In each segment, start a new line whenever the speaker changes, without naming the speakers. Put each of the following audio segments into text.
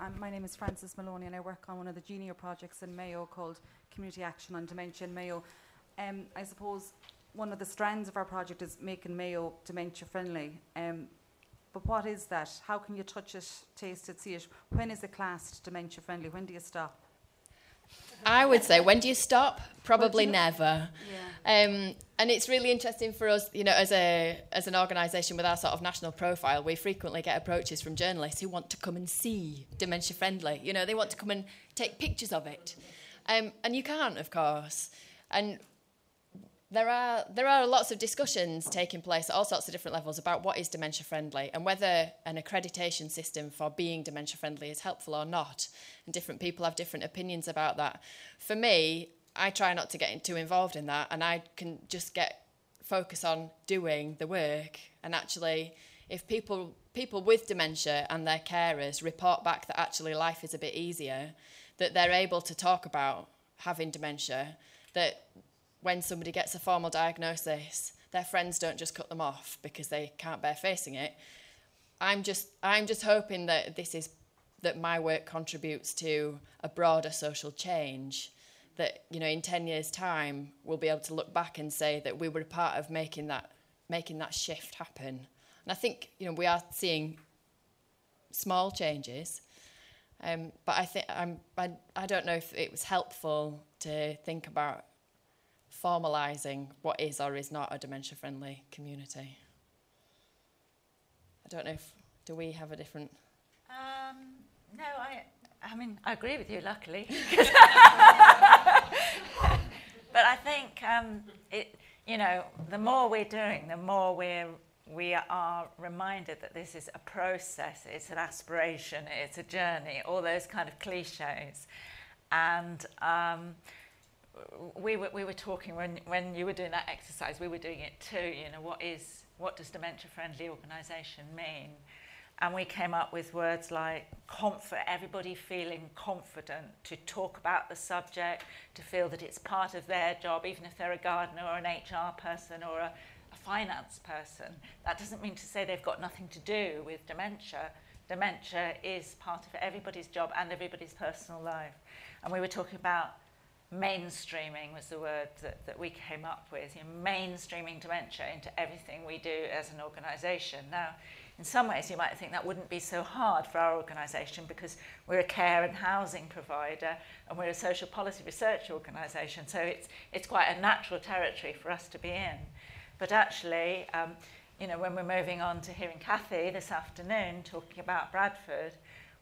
My name is Frances Maloney and I work on one of the junior projects in Mayo called Community Action on Dementia in Mayo. I suppose one of the strands of our project is making Mayo dementia friendly. But what is that? How can you touch it, taste it, see it? When is it classed dementia friendly? When do you stop?
I would say, when do you stop? Probably never.
Yeah.
And it's really interesting for us, you know, as an organisation with our sort of national profile, we frequently get approaches from journalists who want to come and see dementia friendly. You know, they want to come and take pictures of it. And you can't, of course. And there are lots of discussions taking place at all sorts of different levels about what is dementia friendly and whether an accreditation system for being dementia friendly is helpful or not. And different people have different opinions about that. For me, I try not to get too involved in that, and I can just focus on doing the work. And actually, if people with dementia and their carers report back that actually life is a bit easier, that they're able to talk about having dementia, that when somebody gets a formal diagnosis, their friends don't just cut them off because they can't bear facing it. I'm just hoping that that my work contributes to a broader social change. That, you know, in 10 years' time, we'll be able to look back and say that we were a part of making that shift happen. And I think, you know, we are seeing small changes, but I think I don't know if it was helpful to think about formalising what is or is not a dementia-friendly community. I don't know do we have a different...
No, I mean, I agree with you, luckily. But I think, you know, the more we're doing, the more we are reminded that this is a process, it's an aspiration, it's a journey, all those kind of cliches. And we were talking when you were doing that exercise, we were doing it too, you know, what does dementia-friendly organisation mean? And we came up with words like everybody feeling confident to talk about the subject, to feel that it's part of their job, even if they're a gardener or an HR person or a finance person. That doesn't mean to say they've got nothing to do with dementia. Dementia is part of everybody's job and everybody's personal life. And we were talking about mainstreaming was the word that we came up with, you know, mainstreaming dementia into everything we do as an organisation. Now, in some ways, you might think that wouldn't be so hard for our organisation because we're a care and housing provider and we're a social policy research organisation, so it's quite a natural territory for us to be in. But actually, you know, when we're moving on to hearing Cathy this afternoon talking about Bradford,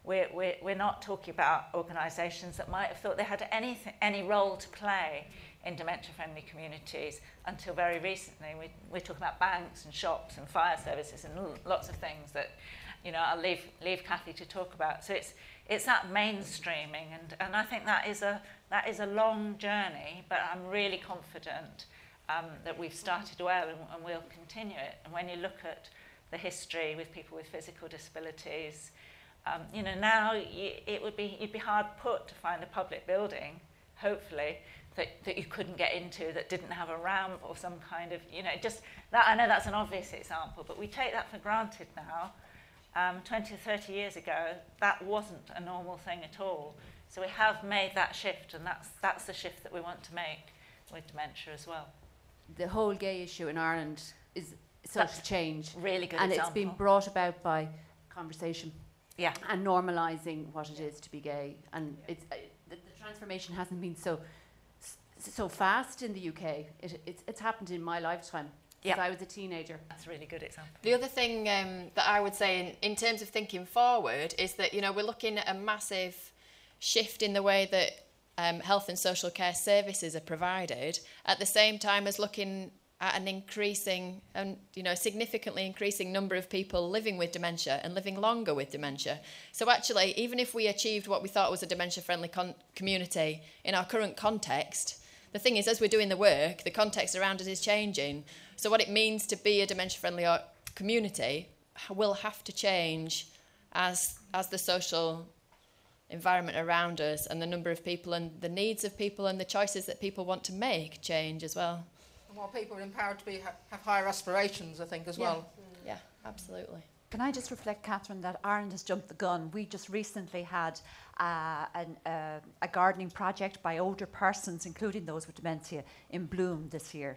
we're not talking about organisations that might have thought they had any role to play in dementia-friendly communities until very recently. We're talking about banks and shops and fire services and lots of things that, you know, I'll leave Cathy to talk about. So it's that mainstreaming, and I think that is a long journey, but I'm really confident that we've started well and we'll continue it. And when you look at the history with people with physical disabilities, you know, now you'd be hard put to find a public building, hopefully, that you couldn't get into that didn't have a ramp or some kind of, you know, just that. I know that's an obvious example, but we take that for granted now. 20 or 30 years ago, that wasn't a normal thing at all. So we have made that shift, and that's the shift that we want to make with dementia as well.
The whole gay issue in Ireland is social change.
Really good
and
example.
It's been brought about by conversation.
Yeah.
And normalising what it is to be gay. And it's the transformation hasn't been so fast in the UK. It's happened in my lifetime. Yeah. I was a teenager.
That's a really good example.
The other thing that I would say in terms of thinking forward is that, you know, we're looking at a massive shift in the way that health and social care services are provided, at the same time as looking at an increasing and, you know, significantly increasing number of people living with dementia and living longer with dementia. So actually, even if we achieved what we thought was a dementia-friendly community in our current context, the thing is, as we're doing the work, the context around us is changing. So what it means to be a dementia-friendly community will have to change as the social environment around us and the number of people and the needs of people and the choices that people want to make change as well.
And while people are empowered to have higher aspirations, I think, as well.
Yeah, absolutely.
Can I just reflect, Catherine, that Ireland has jumped the gun. We just recently had a gardening project by older persons, including those with dementia, in Bloom this year.